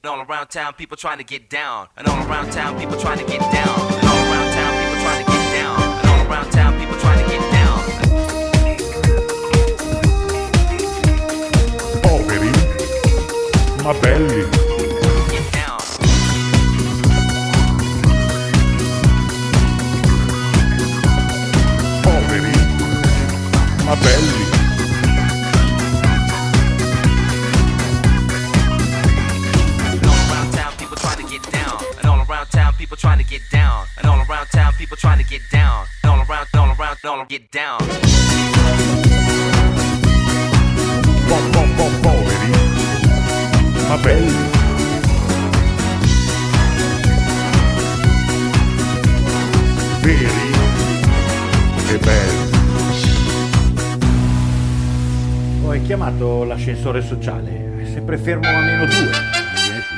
And all around town, people trying to get down. And all around town, people trying to get down. And all around town, people trying to get down. And all around town, people trying to get down. Poveri, ma belli. Get down. Poveri, ma belli. People trying to get down, and all around town, people trying to get down, and all around, get down. Poveri, ma belli. Veri e belli. Ho chiamato l'ascensore sociale, è sempre fermo a -2. Viene su.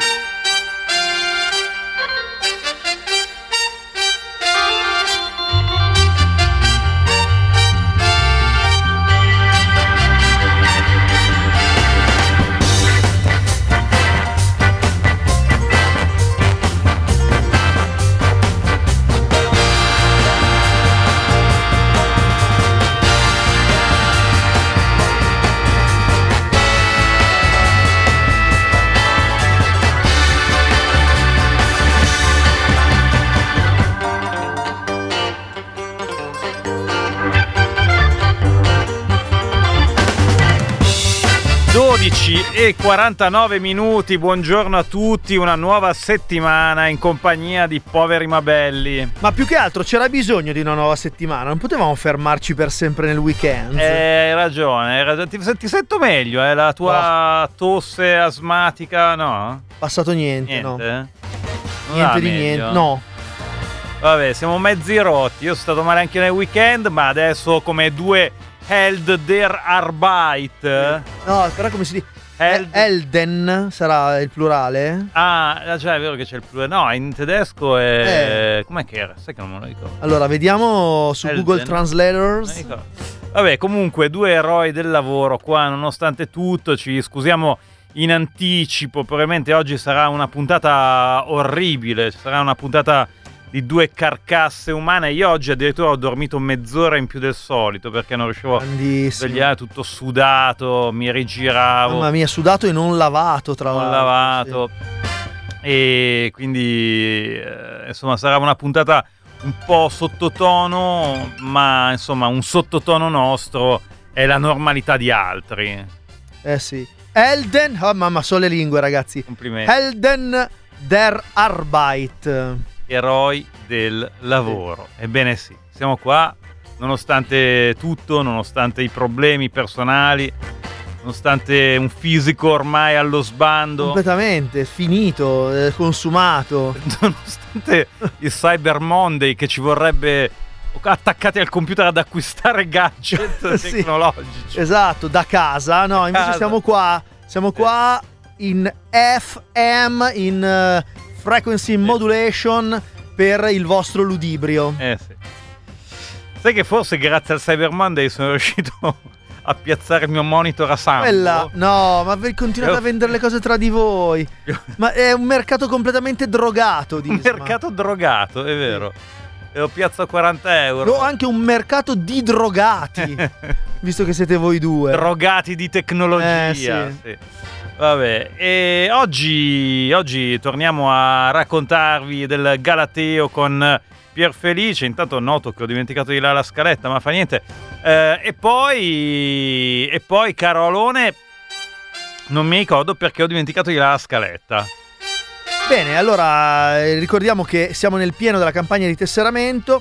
12:49, buongiorno a tutti, una nuova settimana in compagnia di Poveri ma belli. Ma più che altro c'era bisogno di una nuova settimana, non potevamo fermarci per sempre nel weekend. Hai ragione. Ti sento meglio, la tua tosse asmatica, no? Passato niente, no. Niente di meglio. niente, no. Vabbè, siamo mezzi rotti, io sono stato male anche nel weekend, ma adesso come due Held der Arbeit. No, però come si dice? Elden sarà il plurale? Ah, cioè è vero che c'è il plurale. No, in tedesco è... Com'è che era? Sai che non me lo ricordo. Allora, vediamo su Elden. Google Translators. Vabbè, comunque, due eroi del lavoro qua, nonostante tutto. Ci scusiamo in anticipo, probabilmente oggi sarà una puntata orribile, sarà una puntata di due carcasse umane. Io oggi addirittura ho dormito mezz'ora in più del solito perché non riuscivo a svegliare, tutto sudato, mi rigiravo. Mamma mia, sudato e non lavato, tra l'altro. Non lavato. Sì. E quindi insomma sarà una puntata un po' sottotono, ma insomma un sottotono nostro è la normalità di altri. Sì. Elden, oh mamma, so le lingue, ragazzi. Complimenti. Elden der Arbeit. Eroi del lavoro. Ebbene sì, siamo qua nonostante tutto, nonostante i problemi personali, nonostante un fisico ormai allo sbando. Completamente, finito, consumato. Nonostante il Cyber Monday che ci vorrebbe attaccati al computer ad acquistare gadget sì, tecnologici. Esatto, da casa. No, invece siamo qua in FM, in frequency modulation per il vostro ludibrio. Sì. Sai che forse grazie al Cyber Monday sono riuscito a piazzare il mio monitor a sangue. No, ma continuate a vendere le cose tra di voi. Ma è un mercato completamente drogato, Disma. Un mercato drogato, è vero. E lo piazzo a 40 euro. No, anche un mercato di drogati. Visto che siete voi due. Drogati di tecnologia. Sì. Vabbè, e oggi torniamo a raccontarvi del Galateo con Pierfelice. Intanto noto che ho dimenticato di là la scaletta, ma fa niente. E poi, caro Alone, non mi ricordo perché ho dimenticato di là la scaletta. Bene, allora ricordiamo che siamo nel pieno della campagna di tesseramento.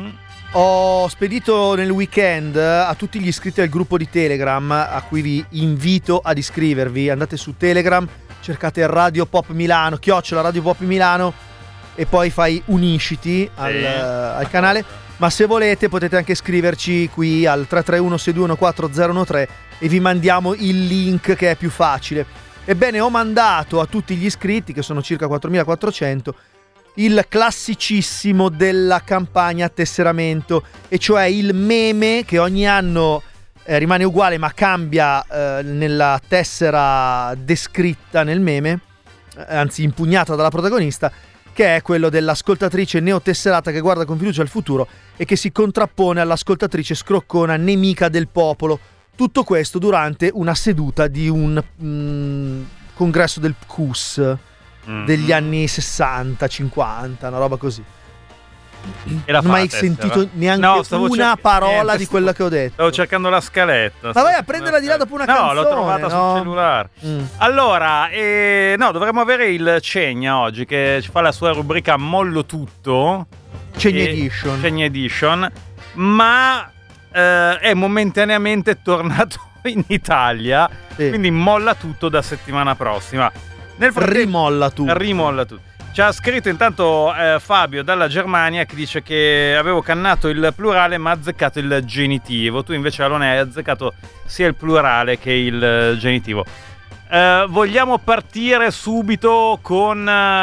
Ho spedito nel weekend a tutti gli iscritti al gruppo di Telegram, a cui vi invito ad iscrivervi. Andate su Telegram, cercate Radio Pop Milano, @ Radio Pop Milano, e poi unisciti al canale. Ma se volete potete anche scriverci qui al 331 621 4013 e vi mandiamo il link, che è più facile. Ebbene, ho mandato a tutti gli iscritti, che sono circa 4400, il classicissimo della campagna tesseramento, e cioè il meme che ogni anno rimane uguale ma cambia nella tessera descritta nel meme, anzi impugnata dalla protagonista, che è quello dell'ascoltatrice neotesserata che guarda con fiducia al futuro e che si contrappone all'ascoltatrice scroccona nemica del popolo. Tutto questo durante una seduta di un congresso del PCUS degli anni 60-50, una roba così. E la non ho mai fate, sentito neanche una parola di quella che ho detto. Stavo cercando la scaletta. Ma vai a prenderla di là dopo una canzone. No, l'ho trovata sul cellulare. Allora, dovremmo avere il Cegna oggi che ci fa la sua rubrica Mollo Tutto. Cegna Edition. Ma è momentaneamente tornato in Italia. Sì. Quindi molla tutto da settimana prossima. Nel rimolla tutto. Ci ha scritto intanto Fabio dalla Germania che dice che avevo cannato il plurale ma azzeccato il genitivo. Tu invece non hai azzeccato sia il plurale che il genitivo. Vogliamo partire subito con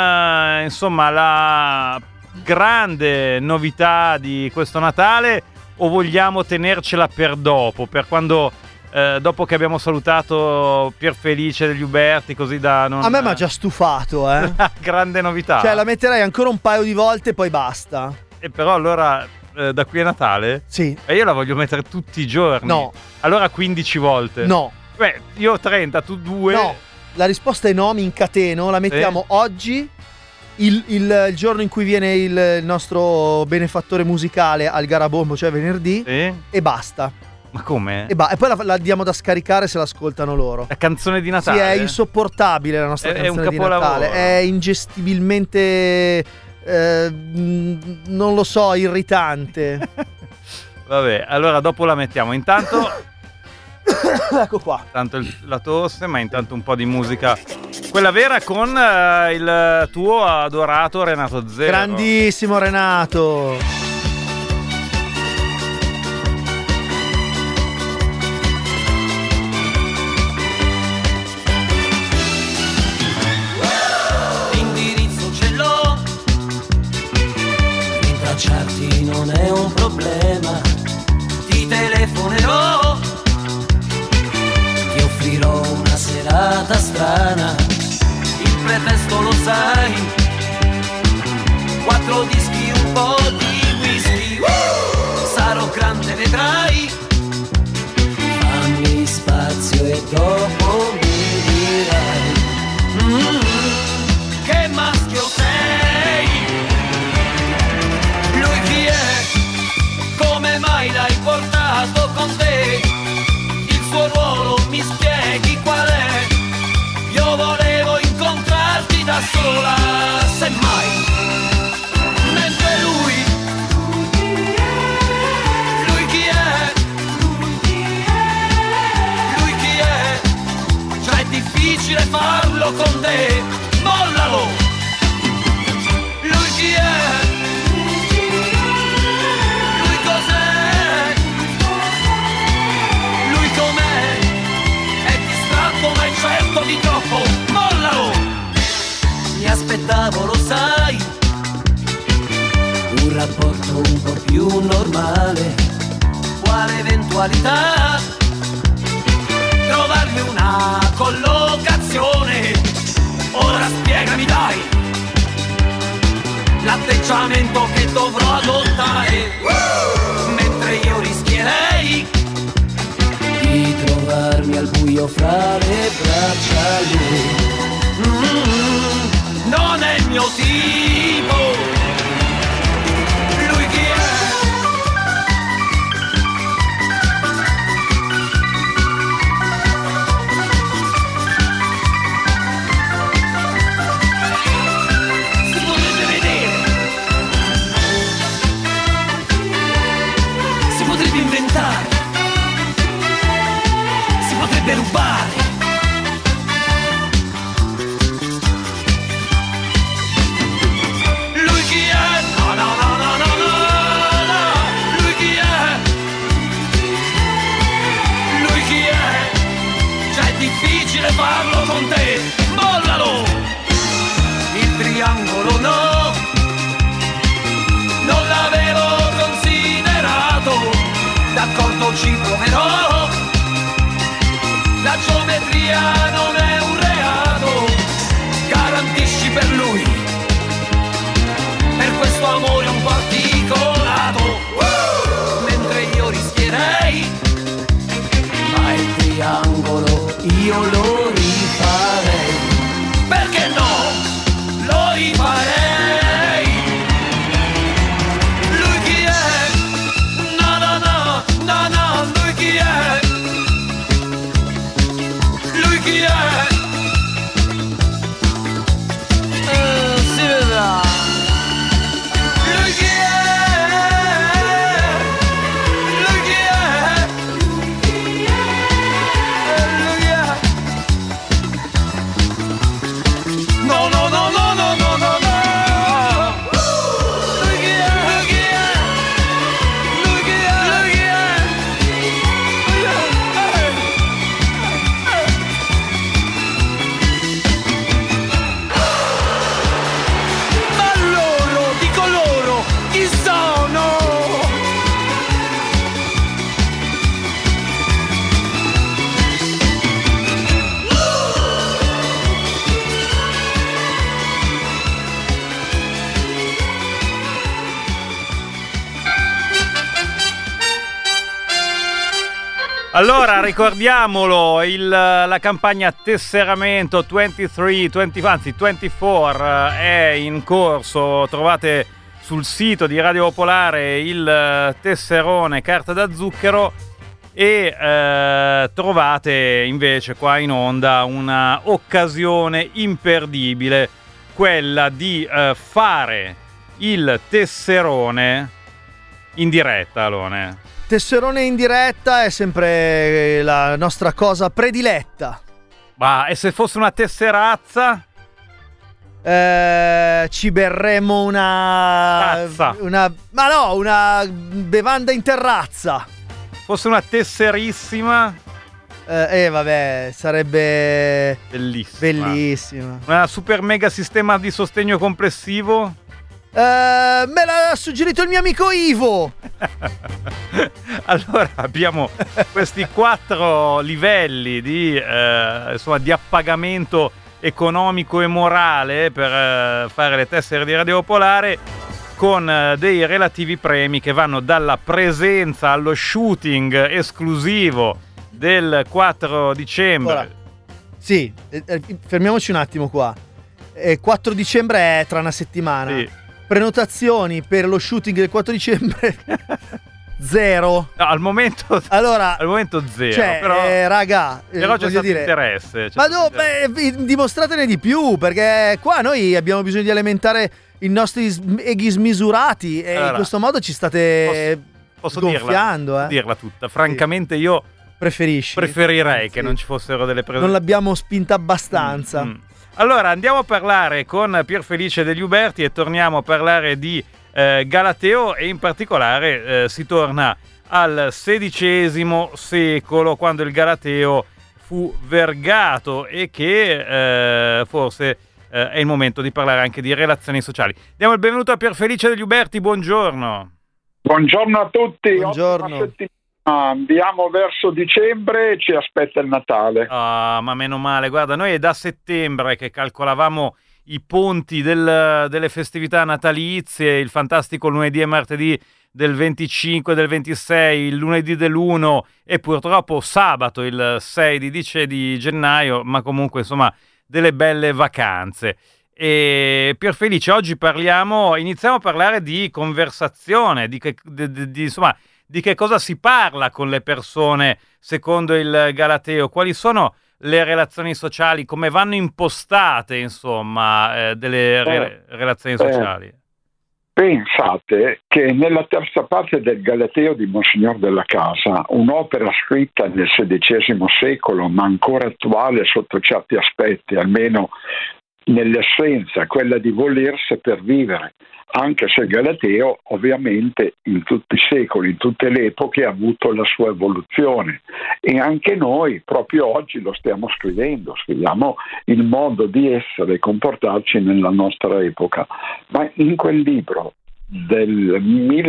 la grande novità di questo Natale o vogliamo tenercela per dopo, per quando... dopo che abbiamo salutato Pierfelice degli Uberti, così da non... A me mi ha già stufato, grande novità. Cioè la metterei ancora un paio di volte e poi basta. E però allora da qui a Natale? Sì. E io la voglio mettere tutti i giorni. No. Allora 15 volte. No. Beh, io 30, tu 2. No. La risposta è no, mi incateno, la mettiamo oggi, il giorno in cui viene il nostro benefattore musicale al Garabombo, cioè venerdì, e basta. Ma come? E poi la diamo da scaricare se l'ascoltano loro. La canzone di Natale? Sì, è insopportabile la nostra canzone di Natale. È ingestibilmente, non lo so, irritante. Vabbè, allora dopo la mettiamo. Intanto... ecco qua. Tanto la tosse, ma intanto un po' di musica. Quella vera con il tuo adorato Renato Zero. Grandissimo Renato. Non è un problema, ti telefonerò, ti offrirò una serata strana, il pretesto lo sai, 4 dischi, un po' di whisky, sarò grande vedrai, fammi spazio e dopo mi dirai che maschio sei. Come mai l'hai portato con te? Il suo ruolo mi spieghi qual è? Io volevo incontrarti da sola, semmai. Mentre lui chi è? Lui chi è? Cioè è difficile farlo con te, mollalo. Lui chi è? Certo di troppo, mollalo! Mi aspettavo, lo sai, un rapporto un po' più normale. Quale eventualità? Trovarmi una collocazione. Ora spiegami dai l'atteggiamento che dovrò adottare, mentre io rischierei di trovarmi al buio fra le braccia lui. Non è il mio tipo. Lui chi è? Si potrebbe vedere, si potrebbe inventare, potrebbe rubare. Lui chi è? No, no, no, no, no, no. Lui chi è? Lui chi è? Cioè è difficile farlo con te, mollalo. Il triangolo no, non l'avevo considerato. D'accordo, ci proverò. La geometria non è un reato, Allora, ricordiamolo, la campagna tesseramento 24 è in corso. Trovate sul sito di Radio Popolare il tesserone carta da zucchero e trovate invece qua in onda una occasione imperdibile, quella di fare il tesserone in diretta, Alone. Tesserone in diretta è sempre la nostra cosa prediletta. Ma e se fosse una tesserazza? Ci berremo una bevanda in terrazza. Fosse una tesserissima? Vabbè, sarebbe bellissima. Una super mega sistema di sostegno complessivo? Me l'ha suggerito il mio amico Ivo. Allora abbiamo questi 4 livelli di appagamento economico e morale per fare le tessere di Radio Popolare, con dei relativi premi che vanno dalla presenza allo shooting esclusivo del 4 dicembre. Ora, sì, fermiamoci un attimo qua. 4 dicembre è tra una settimana. Sì. Prenotazioni per lo shooting del 4 dicembre 0. No, al momento 0. Cioè, però c'è stato dire, interesse. Dimostratene di più, perché qua noi abbiamo bisogno di alimentare i nostri eghi smisurati e in questo modo ci state posso gonfiando. Dirla tutta. Francamente io preferirei che non ci fossero delle non l'abbiamo spinta abbastanza. Allora andiamo a parlare con Pierfelice degli Uberti e torniamo a parlare di Galateo, e in particolare si torna al XVI secolo, quando il Galateo fu vergato, e che forse è il momento di parlare anche di relazioni sociali. Diamo il benvenuto a Pierfelice degli Uberti, buongiorno. Buongiorno a tutti. Buongiorno. Andiamo verso dicembre e ci aspetta il Natale. Ma meno male, guarda, noi è da settembre che calcolavamo i ponti delle festività natalizie, il fantastico lunedì e martedì del 25 e del 26, il lunedì dell'1 e purtroppo sabato il 6 di gennaio, ma comunque insomma delle belle vacanze. E Pierfelice, oggi iniziamo a parlare di conversazione, di che cosa si parla con le persone secondo il Galateo, quali sono le relazioni sociali, come vanno impostate, insomma, delle relazioni sociali. Pensate che nella terza parte del Galateo di Monsignor della Casa, un'opera scritta nel XVI secolo ma ancora attuale sotto certi aspetti, almeno nell'essenza, quella di volersi per vivere, anche se il Galateo ovviamente in tutti i secoli, in tutte le epoche ha avuto la sua evoluzione, e anche noi proprio oggi lo stiamo scriviamo il modo di essere e comportarci nella nostra epoca. Ma in quel libro del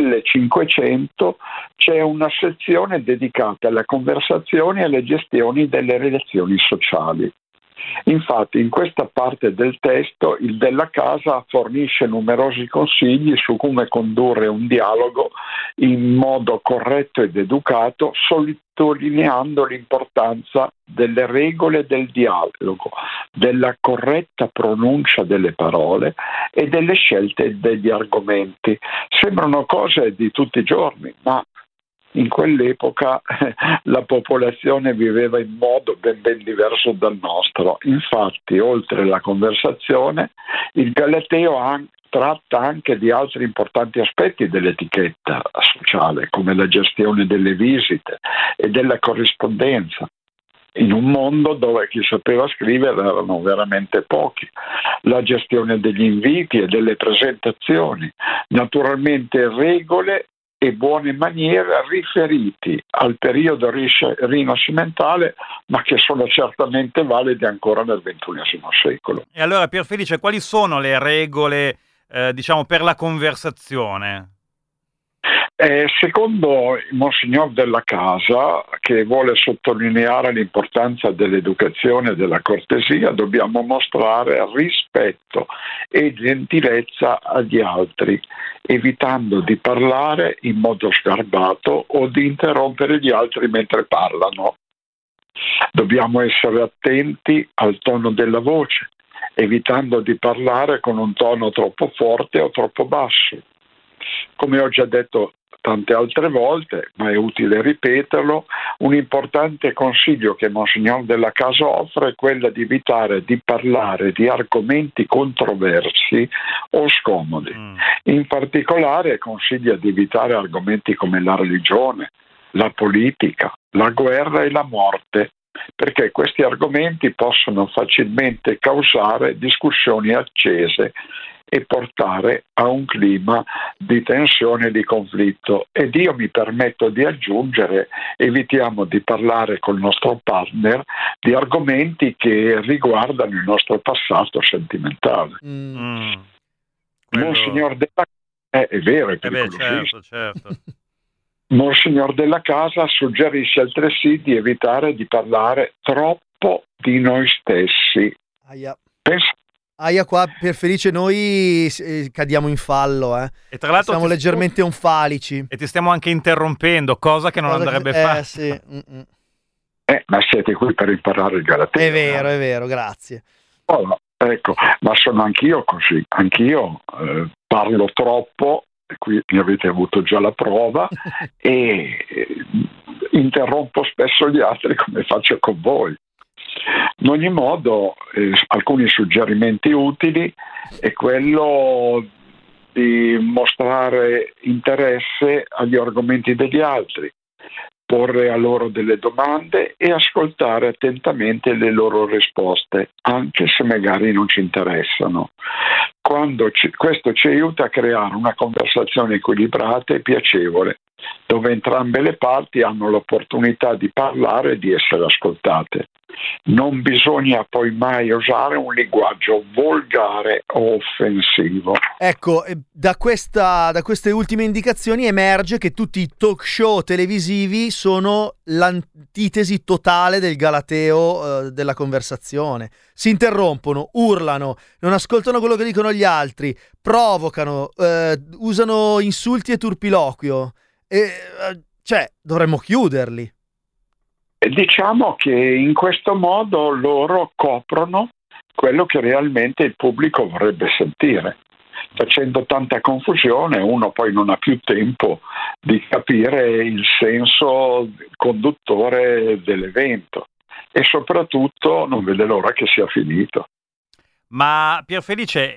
1500 c'è una sezione dedicata alla conversazione e alle gestioni delle relazioni sociali. Infatti in questa parte del testo il Della Casa fornisce numerosi consigli su come condurre un dialogo in modo corretto ed educato, sottolineando l'importanza delle regole del dialogo, della corretta pronuncia delle parole e delle scelte degli argomenti. Sembrano cose di tutti i giorni, ma in quell'epoca la popolazione viveva in modo ben diverso dal nostro. Infatti, oltre alla conversazione, il Galateo tratta anche di altri importanti aspetti dell'etichetta sociale, come la gestione delle visite e della corrispondenza, in un mondo dove chi sapeva scrivere erano veramente pochi, la gestione degli inviti e delle presentazioni, naturalmente regole e buone maniere riferiti al periodo rinascimentale, ma che sono certamente valide ancora nel XXI secolo. E allora, Pierfelice, quali sono le regole, per la conversazione? Secondo Monsignor Della Casa, che vuole sottolineare l'importanza dell'educazione e della cortesia, dobbiamo mostrare rispetto e gentilezza agli altri, evitando di parlare in modo sgarbato o di interrompere gli altri mentre parlano. Dobbiamo essere attenti al tono della voce, evitando di parlare con un tono troppo forte o troppo basso. Come ho già detto tante altre volte, ma è utile ripeterlo, un importante consiglio che Monsignor Della Casa offre è quello di evitare di parlare di argomenti controversi o scomodi. In particolare consiglia di evitare argomenti come la religione, la politica, la guerra e la morte, perché questi argomenti possono facilmente causare discussioni accese e portare a un clima di tensione e di conflitto. Ed io mi permetto di aggiungere, evitiamo di parlare col nostro partner di argomenti che riguardano il nostro passato sentimentale. Monsignor Della Casa è vero, è pericolosissimo. Certo. Monsignor Della Casa suggerisce altresì di evitare di parlare troppo di noi stessi. Qua per felice noi cadiamo in fallo, E tra l'altro siamo leggermente onfalici. E ti stiamo anche interrompendo, cosa che non andrebbe fatta. Sì. Ma siete qui per imparare il galateo. È vero, grazie. Ecco, ma sono anch'io così. Anch'io parlo troppo, e qui ne avete avuto già la prova, e interrompo spesso gli altri come faccio con voi. In ogni modo, alcuni suggerimenti utili è quello di mostrare interesse agli argomenti degli altri, porre a loro delle domande e ascoltare attentamente le loro risposte, anche se magari non ci interessano. Questo ci aiuta a creare una conversazione equilibrata e piacevole, dove entrambe le parti hanno l'opportunità di parlare e di essere ascoltate. Non bisogna poi mai usare un linguaggio volgare o offensivo. Ecco, da queste ultime indicazioni emerge che tutti i talk show televisivi sono l'antitesi totale del galateo della conversazione. Si interrompono, urlano, non ascoltano quello che dicono gli altri, provocano, usano insulti e turpiloquio. Dovremmo chiuderli. Diciamo che in questo modo loro coprono quello che realmente il pubblico vorrebbe sentire. Facendo tanta confusione, uno poi non ha più tempo di capire il senso conduttore dell'evento e soprattutto non vede l'ora che sia finito. Ma Pierfelice,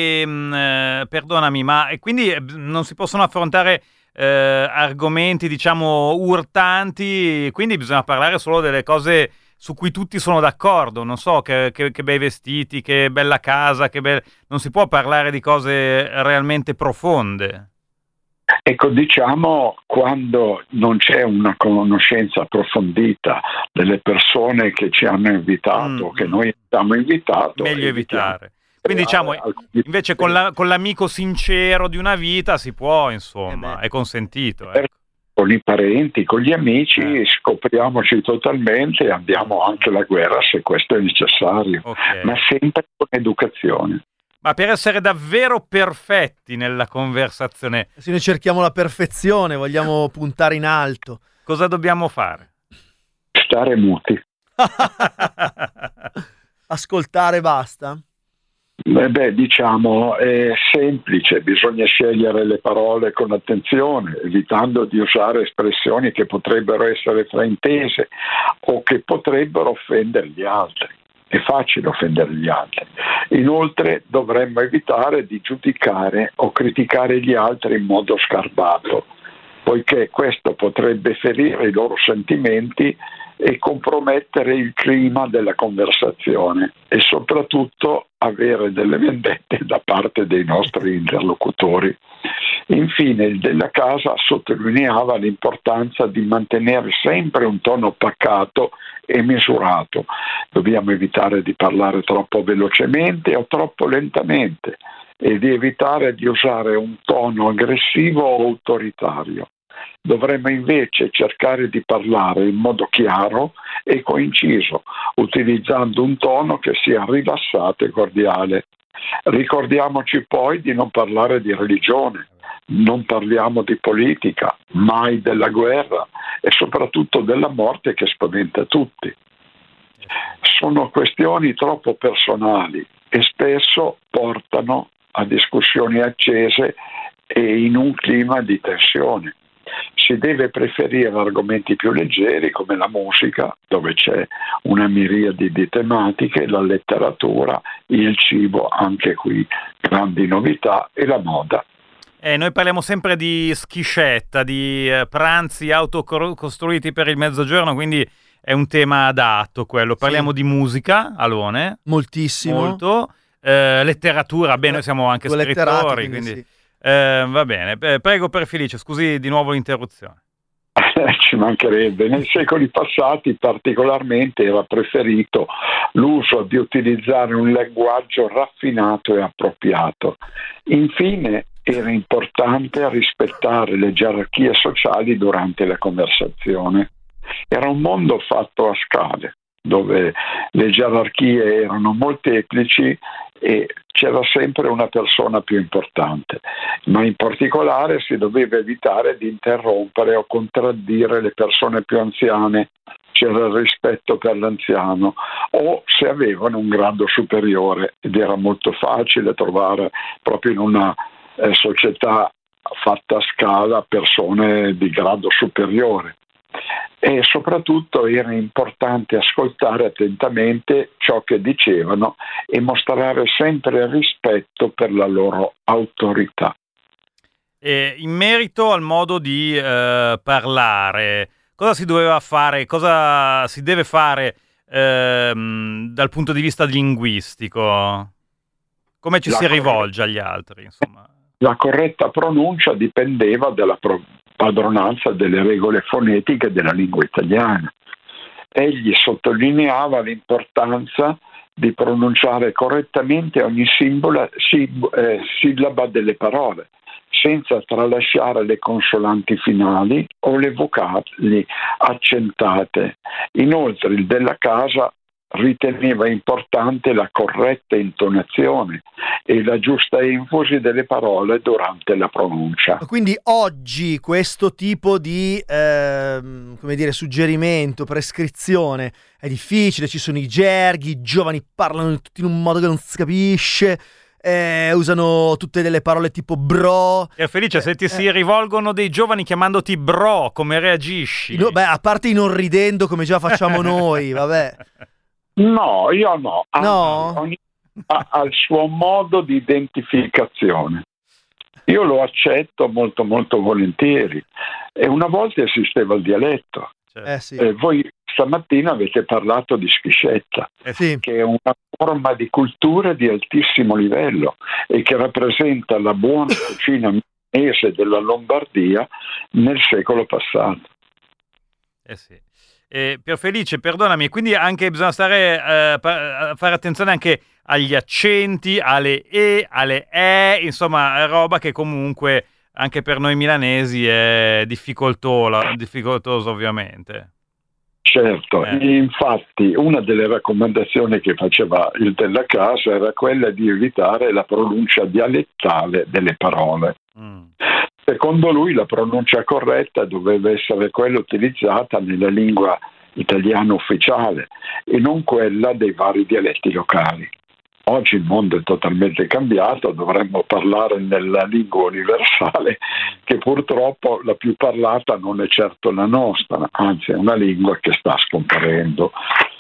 perdonami, ma quindi non si possono affrontare argomenti diciamo urtanti, quindi bisogna parlare solo delle cose su cui tutti sono d'accordo, non so, che bei vestiti, che bella casa, non si può parlare di cose realmente profonde. Ecco, diciamo, quando non c'è una conoscenza approfondita delle persone che ci hanno invitato, che noi abbiamo invitato, meglio evitare. Quindi diciamo, invece con l'amico sincero di una vita si può, insomma, è consentito. Ecco. Con i parenti, con gli amici, scopriamoci totalmente e andiamo anche alla guerra se questo è necessario, ma sempre con educazione. Ma per essere davvero perfetti nella conversazione, se noi cerchiamo la perfezione, vogliamo puntare in alto, cosa dobbiamo fare? Stare muti. Ascoltare basta? Diciamo, è semplice, bisogna scegliere le parole con attenzione, evitando di usare espressioni che potrebbero essere fraintese o che potrebbero offendere gli altri. È facile offendere gli altri. Inoltre dovremmo evitare di giudicare o criticare gli altri in modo sgarbato, poiché questo potrebbe ferire i loro sentimenti e compromettere il clima della conversazione e soprattutto avere delle vendette da parte dei nostri interlocutori. Infine, il Della Casa sottolineava l'importanza di mantenere sempre un tono pacato e misurato. Dobbiamo evitare di parlare troppo velocemente o troppo lentamente e di evitare di usare un tono aggressivo o autoritario. Dovremmo invece cercare di parlare in modo chiaro e coinciso, utilizzando un tono che sia rilassato e cordiale. Ricordiamoci poi di non parlare di religione, non parliamo di politica, mai della guerra e soprattutto della morte che spaventa tutti. Sono questioni troppo personali e spesso portano a discussioni accese e in un clima di tensione. Si deve preferire argomenti più leggeri come la musica, dove c'è una miriade di tematiche, la letteratura, il cibo, anche qui grandi novità, e la moda. Noi parliamo sempre di schiscetta, di pranzi autocostruiti per il mezzogiorno, quindi è un tema adatto quello. Parliamo di musica, Alone. Moltissimo. Molto. Letteratura, beh, noi siamo anche scrittori, quindi sì. Va bene. Prego Perfelice, scusi di nuovo l'interruzione. Ci mancherebbe. Nei secoli passati particolarmente era preferito l'uso di utilizzare un linguaggio raffinato e appropriato. Infine era importante rispettare le gerarchie sociali durante la conversazione. Era un mondo fatto a scale, dove le gerarchie erano molteplici e c'era sempre una persona più importante, ma in particolare si doveva evitare di interrompere o contraddire le persone più anziane, c'era il rispetto per l'anziano, o se avevano un grado superiore, ed era molto facile trovare proprio in una società fatta a scala persone di grado superiore. E soprattutto era importante ascoltare attentamente ciò che dicevano e mostrare sempre rispetto per la loro autorità. In merito al modo di parlare, cosa si doveva fare, cosa si deve fare dal punto di vista linguistico? Come ci si rivolge agli altri, insomma? La corretta pronuncia dipendeva dalla padronanza delle regole fonetiche della lingua italiana. Egli sottolineava l'importanza di pronunciare correttamente ogni sillaba delle parole, senza tralasciare le consonanti finali o le vocali accentate. Inoltre il Della Casa riteneva importante la corretta intonazione e la giusta enfasi delle parole durante la pronuncia. Quindi oggi questo tipo di suggerimento, prescrizione è difficile, ci sono i gerghi, i giovani parlano tutti in un modo che non si capisce, usano tutte delle parole tipo bro. E Felice, se ti si rivolgono dei giovani chiamandoti bro, come reagisci? No, a parte inorridendo come già facciamo noi, vabbè. No, io no. No? Ognuno ha il suo modo di identificazione. Io lo accetto molto molto volentieri. E una volta esisteva il dialetto. Sì. Voi stamattina avete parlato di schiscetta, sì, che è una forma di cultura di altissimo livello e che rappresenta la buona cucina milanese della Lombardia nel secolo passato. Sì. Pierfelice, perdonami, quindi anche bisogna stare a fare attenzione anche agli accenti, alle e, alle insomma, roba che comunque anche per noi milanesi è difficoltoso ovviamente. Certo, infatti una delle raccomandazioni che faceva il Della Casa era quella di evitare la pronuncia dialettale delle parole. Secondo lui la pronuncia corretta doveva essere quella utilizzata nella lingua italiana ufficiale e non quella dei vari dialetti locali. Oggi il mondo è totalmente cambiato, dovremmo parlare nella lingua universale, che purtroppo la più parlata non è certo la nostra, anzi è una lingua che sta scomparendo.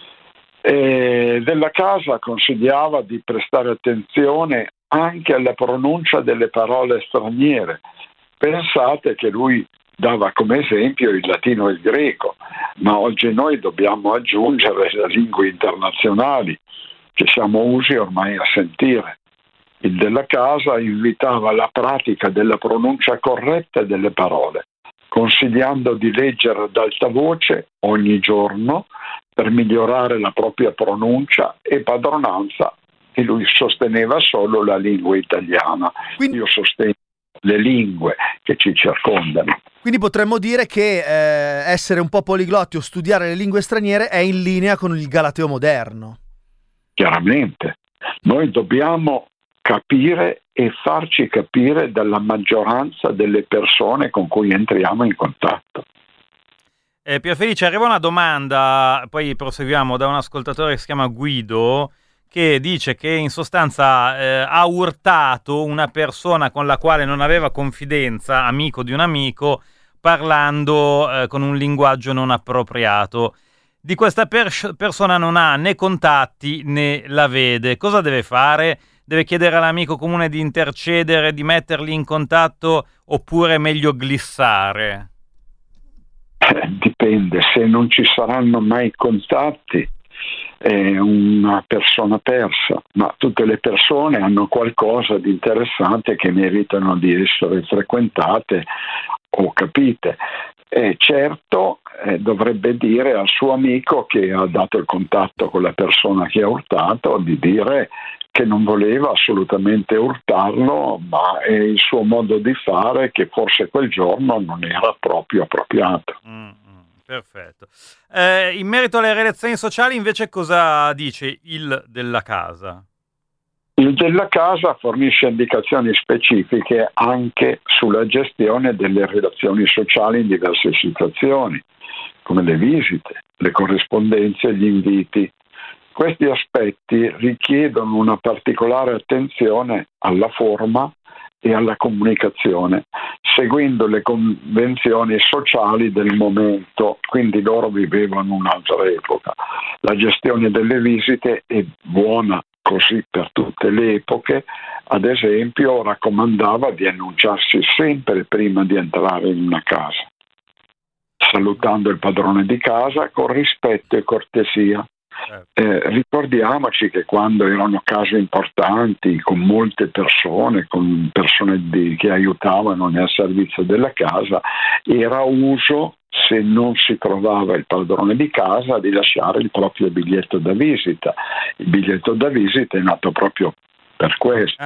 Della Casa consigliava di prestare attenzione anche alla pronuncia delle parole straniere. Pensate che lui dava come esempio il latino e il greco, ma oggi noi dobbiamo aggiungere le lingue internazionali che siamo usi ormai a sentire. Il Della Casa invitava alla pratica della pronuncia corretta delle parole, consigliando di leggere ad alta voce ogni giorno per migliorare la propria pronuncia e padronanza, e lui sosteneva solo la lingua italiana. Io sostengo le lingue che ci circondano. Quindi potremmo dire che essere un po' poliglotti o studiare le lingue straniere è in linea con il galateo moderno. Chiaramente, noi dobbiamo capire e farci capire dalla maggioranza delle persone con cui entriamo in contatto. Pierfelice, arriva una domanda, poi proseguiamo, da un ascoltatore che si chiama Guido, che dice che in sostanza ha urtato una persona con la quale non aveva confidenza, amico di un amico, parlando con un linguaggio non appropriato. Di questa persona non ha né contatti né la vede. Cosa deve fare? Deve chiedere all'amico comune di intercedere, di metterli in contatto, oppure è meglio glissare? Dipende, se non ci saranno mai contatti è una persona persa, ma tutte le persone hanno qualcosa di interessante che meritano di essere frequentate o capite. Certo, dovrebbe dire al suo amico che ha dato il contatto con la persona che ha urtato di dire che non voleva assolutamente urtarlo, ma è il suo modo di fare che forse quel giorno non era proprio appropriato. Perfetto. In merito alle relazioni sociali invece cosa dice il della casa? Il della casa fornisce indicazioni specifiche anche sulla gestione delle relazioni sociali in diverse situazioni, come le visite, le corrispondenze, gli inviti. Questi aspetti richiedono una particolare attenzione alla forma e alla comunicazione, seguendo le convenzioni sociali del momento, quindi loro vivevano un'altra epoca. La gestione delle visite è buona così per tutte le epoche. Ad esempio, raccomandava di annunciarsi sempre prima di entrare in una casa, salutando il padrone di casa con rispetto e cortesia. Ricordiamoci che quando erano casi importanti, con molte persone, con persone che aiutavano nel servizio della casa, era uso, se non si trovava il padrone di casa, di lasciare il proprio biglietto da visita. Il biglietto da visita è nato proprio per questo.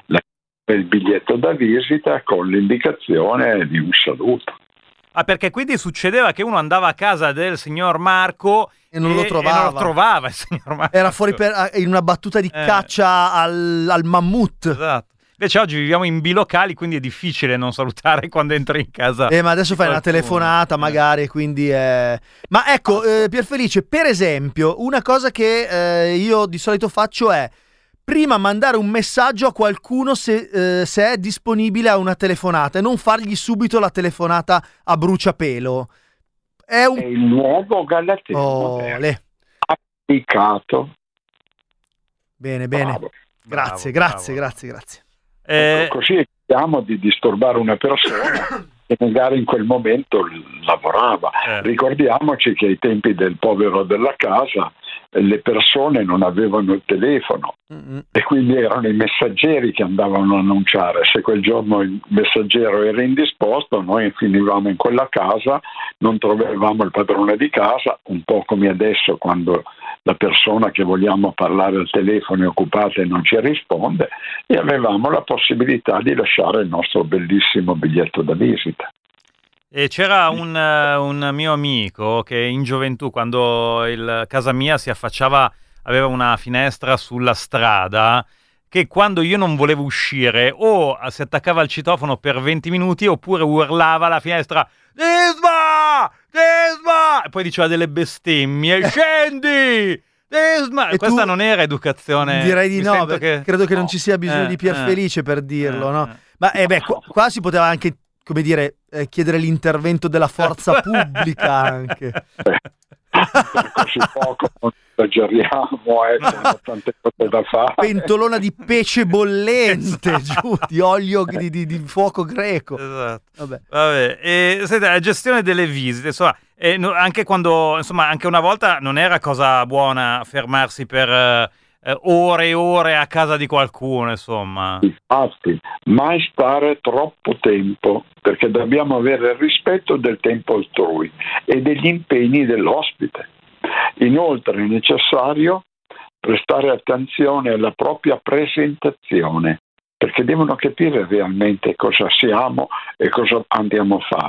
Il biglietto da visita con l'indicazione di un saluto. Perché quindi succedeva che uno andava a casa del signor Marco e non lo trovava il signor Marco. Era fuori in una battuta di caccia al mammut. Esatto. Invece oggi viviamo in bilocali, quindi è difficile non salutare quando entri in casa. Ma adesso fai una telefonata magari, quindi Ma ecco, Pierfelice, per esempio, una cosa che io di solito faccio è prima mandare un messaggio a qualcuno se è disponibile a una telefonata e non fargli subito la telefonata a bruciapelo. È il nuovo galateo applicato. Bene. Bravo. Grazie. Così evitiamo di disturbare una persona che magari in quel momento lavorava. Ricordiamoci che ai tempi del povero della casa le persone non avevano il telefono e quindi erano i messaggeri che andavano a annunciare. Se quel giorno il messaggero era indisposto, noi finivamo in quella casa, non trovavamo il padrone di casa, un po' come adesso quando la persona che vogliamo parlare al telefono è occupata e non ci risponde, e avevamo la possibilità di lasciare il nostro bellissimo biglietto da visita. E c'era un mio amico che in gioventù, quando casa mia si affacciava, aveva una finestra sulla strada, che quando io non volevo uscire o si attaccava al citofono per 20 minuti oppure urlava alla finestra Disma! E poi diceva delle bestemmie, scendi! Disma! E questa non era educazione. Direi di no, credo che non ci sia bisogno di Pierfelice per dirlo, no? Ma qua si poteva anche, come dire, chiedere l'intervento della forza pubblica anche. Così poco non esageriamo, sono tante cose da fare. Pentolona di pesce bollente, giù, di olio di fuoco greco. Esatto. Vabbè. E senti, la gestione delle visite, insomma, anche quando, insomma, anche una volta non era cosa buona fermarsi per ore e ore a casa di qualcuno, insomma. Infatti, mai stare troppo tempo, perché dobbiamo avere il rispetto del tempo altrui e degli impegni dell'ospite. Inoltre è necessario prestare attenzione alla propria presentazione, perché devono capire realmente cosa siamo e cosa andiamo a fare.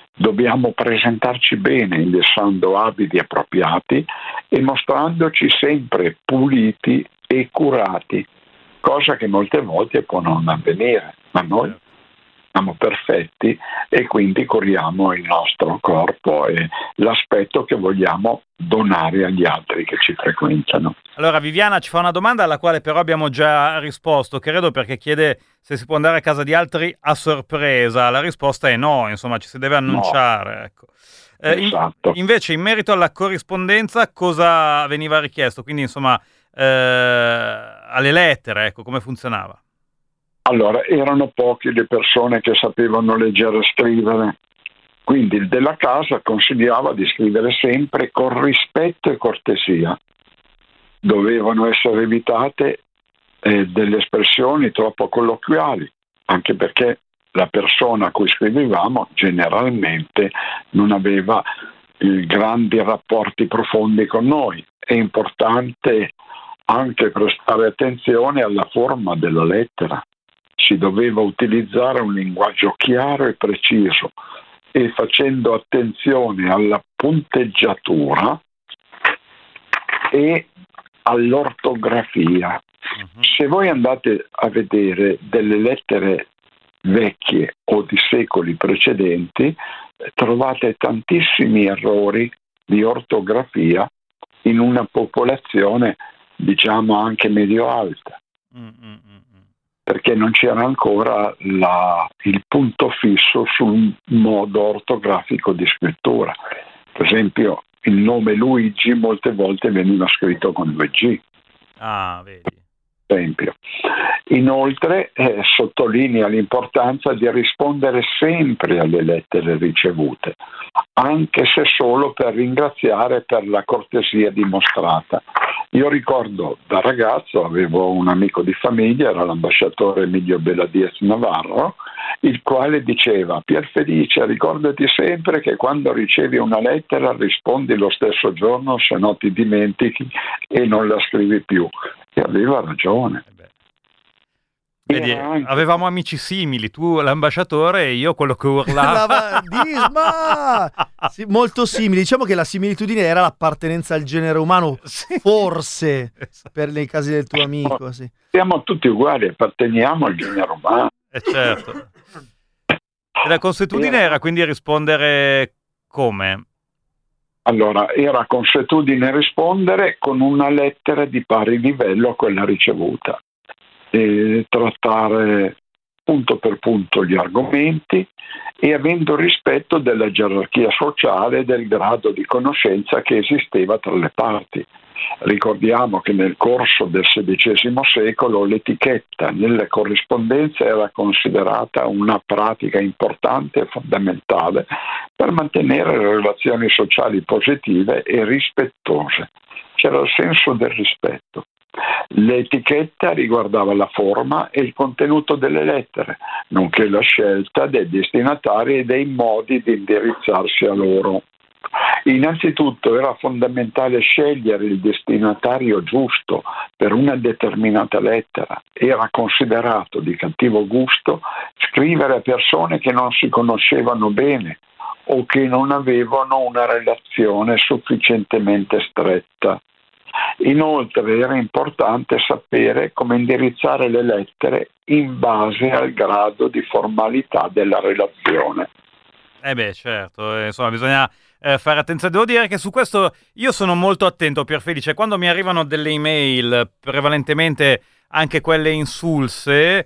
Dobbiamo presentarci bene indossando abiti appropriati e mostrandoci sempre puliti e curati, cosa che molte volte può non avvenire, ma noi siamo perfetti e quindi curiamo il nostro corpo e l'aspetto che vogliamo donare agli altri che ci frequentano. Allora Viviana ci fa una domanda alla quale però abbiamo già risposto, credo, perché chiede se si può andare a casa di altri a sorpresa. La risposta è no, insomma ci si deve annunciare. No. Ecco. Esatto. Invece in merito alla corrispondenza cosa veniva richiesto? Quindi insomma alle lettere, ecco, come funzionava? Allora, erano poche le persone che sapevano leggere e scrivere, quindi il della casa consigliava di scrivere sempre con rispetto e cortesia. Dovevano essere evitate delle espressioni troppo colloquiali, anche perché la persona a cui scrivevamo generalmente non aveva grandi rapporti profondi con noi. È importante anche prestare attenzione alla forma della lettera. Si doveva utilizzare un linguaggio chiaro e preciso e facendo attenzione alla punteggiatura e all'ortografia. Se voi andate a vedere delle lettere vecchie o di secoli precedenti, trovate tantissimi errori di ortografia in una popolazione, diciamo, anche medio-alta. Perché non c'era ancora il punto fisso sul modo ortografico di scrittura. Per esempio, il nome Luigi molte volte veniva scritto con 2G. Ah, vedi. Per esempio. Inoltre sottolinea l'importanza di rispondere sempre alle lettere ricevute, anche se solo per ringraziare per la cortesia dimostrata. Io ricordo da ragazzo, avevo un amico di famiglia, era l'ambasciatore Emilio Beladiez Navarro, il quale diceva: Pierfelice, ricordati sempre che quando ricevi una lettera rispondi lo stesso giorno, se no ti dimentichi e non la scrivi più. E aveva ragione. Vedi, avevamo amici simili, tu l'ambasciatore e io quello che urlava. Disma! Sì, molto simili. Diciamo che la similitudine era l'appartenenza al genere umano, sì. Forse, per nei casi del tuo amico. Sì. Siamo tutti uguali, apparteniamo al genere umano. Certo. E la consuetudine era quindi rispondere come? Allora, era consuetudine rispondere con una lettera di pari livello a quella ricevuta. E trattare punto per punto gli argomenti e avendo rispetto della gerarchia sociale e del grado di conoscenza che esisteva tra le parti. Ricordiamo che nel corso del XVI secolo l'etichetta nelle corrispondenze era considerata una pratica importante e fondamentale per mantenere relazioni sociali positive e rispettose. C'era il senso del rispetto. L'etichetta riguardava la forma e il contenuto delle lettere, nonché la scelta dei destinatari e dei modi di indirizzarsi a loro. Innanzitutto era fondamentale scegliere il destinatario giusto per una determinata lettera. Era considerato di cattivo gusto scrivere a persone che non si conoscevano bene o che non avevano una relazione sufficientemente stretta. Inoltre era importante sapere come indirizzare le lettere in base al grado di formalità della relazione. Certo, insomma bisogna fare attenzione. Devo dire che su questo io sono molto attento, Pierfelice. Quando mi arrivano delle email, prevalentemente anche quelle insulse,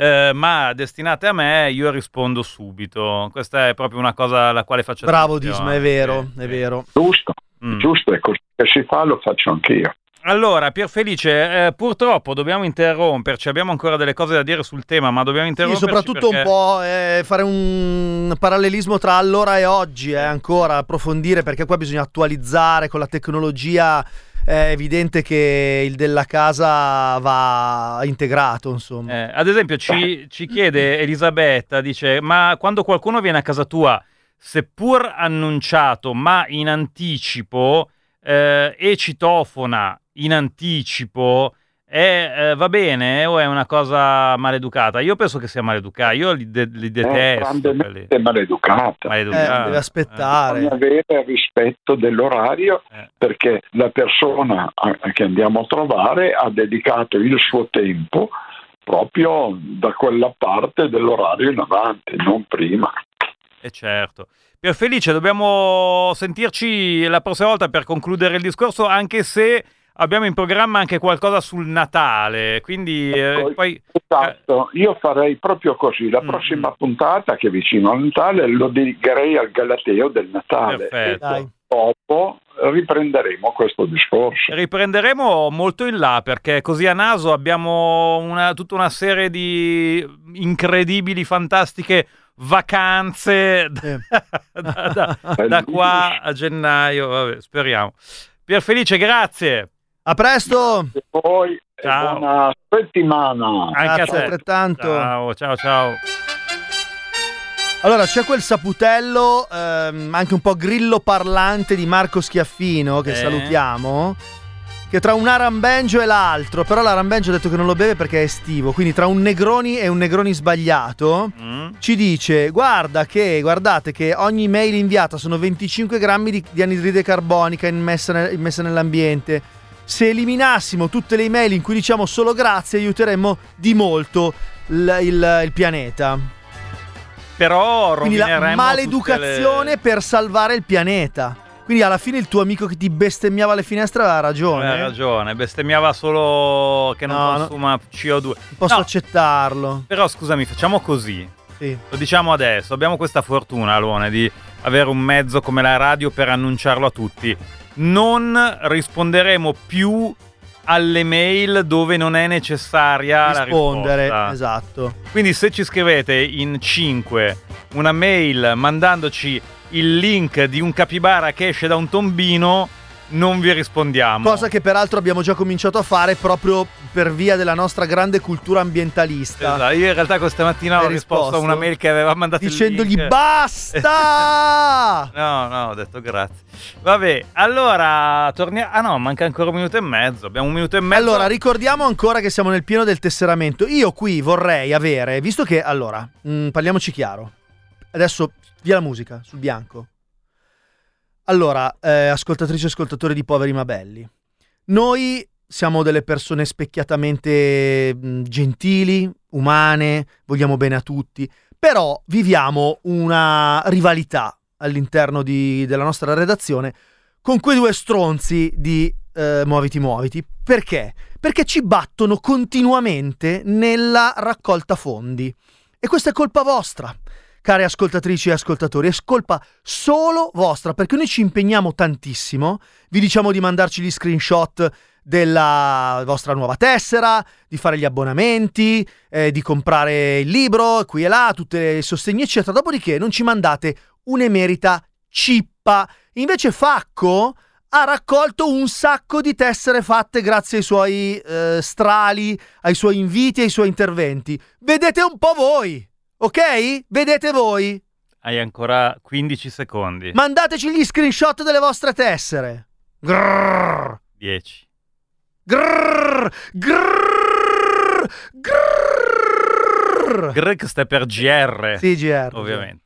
ma destinate a me, io rispondo subito. Questa è proprio una cosa alla quale faccio attenzione. Bravo Disma, è vero, è vero. Giusto, è così che si fa, lo faccio anch'io. Allora, Pierfelice, purtroppo dobbiamo interromperci, abbiamo ancora delle cose da dire sul tema, ma dobbiamo interromperci. Sì, soprattutto perché... un po' fare un parallelismo tra allora e oggi, ancora approfondire, perché qua bisogna attualizzare con la tecnologia. È evidente che il della casa va integrato, insomma. Ad esempio ci chiede Elisabetta, dice: ma quando qualcuno viene a casa tua, seppur annunciato ma in anticipo, e citofona in anticipo, Va bene o è una cosa maleducata? Io penso che sia maleducata, io li detesto. È grandemente maleducata. Deve aspettare. Bisogna avere rispetto dell'orario perché la persona che andiamo a trovare ha dedicato il suo tempo proprio da quella parte dell'orario in avanti, non prima. Certo. Pierfelice, dobbiamo sentirci la prossima volta per concludere il discorso, anche se abbiamo in programma anche qualcosa sul Natale, quindi poi... Esatto, io farei proprio così, la prossima puntata, che è vicino al Natale, lo dedicherei al Galateo del Natale. Perfetto. Dopo riprenderemo questo discorso. Riprenderemo molto in là, perché così a naso abbiamo tutta una serie di incredibili, fantastiche vacanze da qua a gennaio. Vabbè, speriamo. Pierfelice, grazie. A presto. E poi buona settimana. Anche Grazie, a te. altrettanto. Ciao. Allora, c'è quel saputello, anche un po' grillo parlante di Marco Schiaffino, che salutiamo, che tra un Arambengio e l'altro, però l'Arambengio ha detto che non lo beve perché è estivo, quindi tra un Negroni e un Negroni sbagliato, ci dice: guardate che ogni mail inviata sono 25 grammi di anidride carbonica immessa nell'ambiente. Se eliminassimo tutte le email in cui diciamo solo grazie, aiuteremmo di molto il pianeta. Però quindi la maleducazione per salvare il pianeta. Quindi alla fine il tuo amico che ti bestemmiava alle finestre aveva ragione. Aveva ragione, bestemmiava solo che non consuma CO2. Non posso accettarlo. Però scusami, facciamo così. Sì. Lo diciamo adesso, abbiamo questa fortuna, Alone, di avere un mezzo come la radio per annunciarlo a tutti. Non risponderemo più alle mail dove non è necessaria rispondere, la risposta. Esatto. Quindi se ci scrivete in 5 una mail mandandoci il link di un capibara che esce da un tombino, non vi rispondiamo. Cosa che peraltro abbiamo già cominciato a fare proprio per via della nostra grande cultura ambientalista. Esatto. Io in realtà questa mattina ho risposto a una mail che aveva mandato dicendogli il link. Basta! No, ho detto grazie. Vabbè, allora torniamo. Ah no, manca ancora un minuto e mezzo. Abbiamo un minuto e mezzo. Allora, ricordiamo ancora che siamo nel pieno del tesseramento. Io qui vorrei avere, visto che, allora, parliamoci chiaro. Adesso via la musica, sul bianco. Allora, ascoltatrici e ascoltatori di Poveri ma Belli, noi siamo delle persone specchiatamente gentili, umane, vogliamo bene a tutti, però viviamo una rivalità all'interno della nostra redazione con quei due stronzi di Muoviti. Perché? Perché ci battono continuamente nella raccolta fondi. E questa è colpa vostra, care ascoltatrici e ascoltatori, è colpa solo vostra, perché noi ci impegniamo tantissimo, vi diciamo di mandarci gli screenshot della vostra nuova tessera, di fare gli abbonamenti, di comprare il libro, qui e là, tutti i sostegni eccetera, dopodiché non ci mandate un'emerita cippa. Invece Facco ha raccolto un sacco di tessere fatte grazie ai suoi strali, ai suoi inviti, ai suoi interventi. Vedete un po' voi! Ok? Vedete voi? Hai ancora 15 secondi. Mandateci gli screenshot delle vostre tessere. Grrr. 10. Grrr. Grrr. Grrr. Grrr sta per GR. Sì, GR. Ovviamente.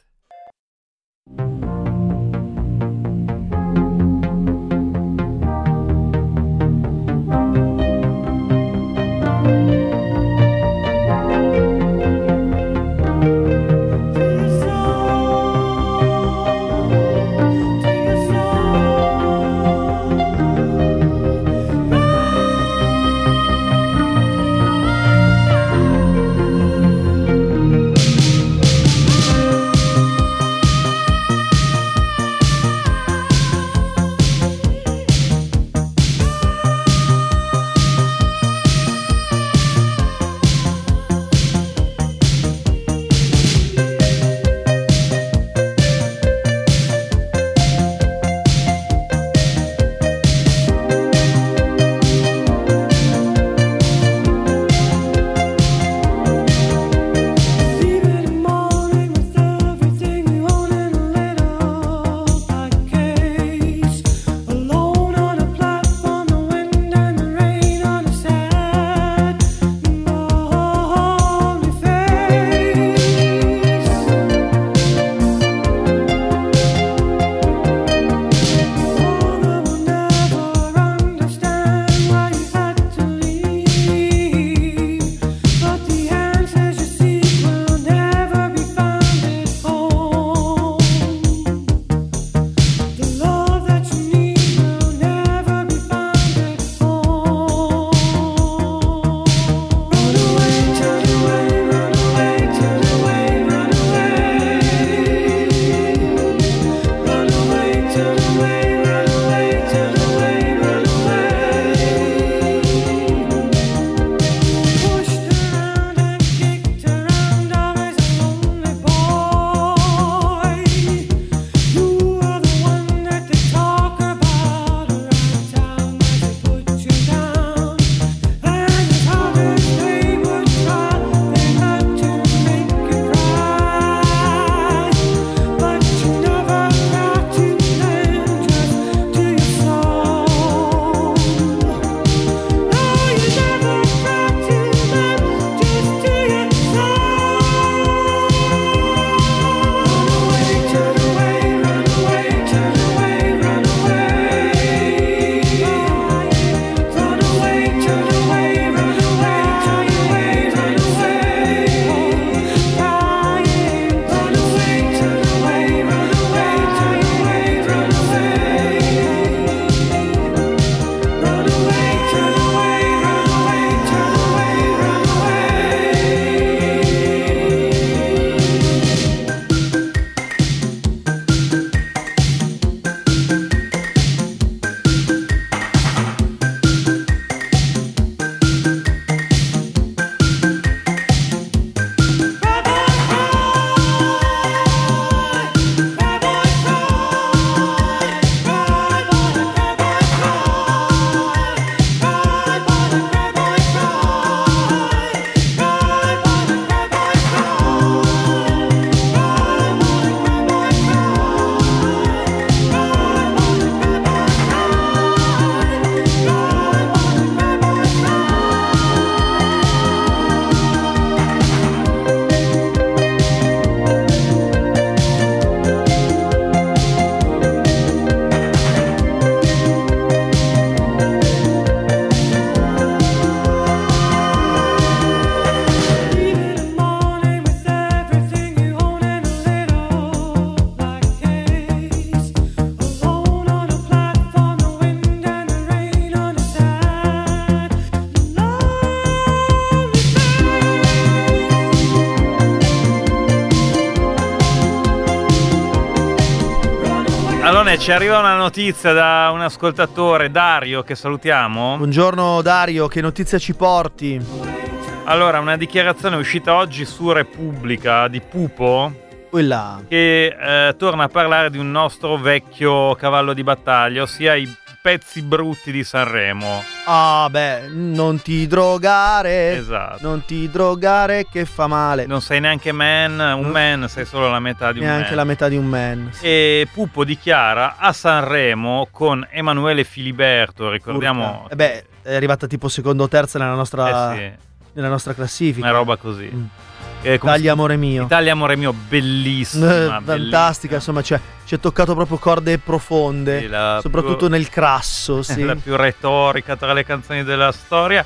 Simone, ci arriva una notizia da un ascoltatore, Dario, che salutiamo. Buongiorno Dario, che notizia ci porti? Allora, una dichiarazione uscita oggi su Repubblica di Pupo, Quella. che torna a parlare di un nostro vecchio cavallo di battaglia, ossia i pezzi brutti di Sanremo. Ah, beh, non ti drogare. Esatto. Non ti drogare che fa male. Non sei neanche un man, sei solo la metà di un man. Neanche la metà di un man. Sì. E Pupo dichiara a Sanremo con Emanuele Filiberto, ricordiamo. Beh, è arrivata tipo secondo o terza nella nostra, sì, nella nostra classifica. una roba così. Italia amore mio. Italia amore mio, bellissima. Fantastica, insomma, ci è toccato proprio corde profonde, sì, soprattutto nel crasso, sì. La più retorica tra le canzoni della storia.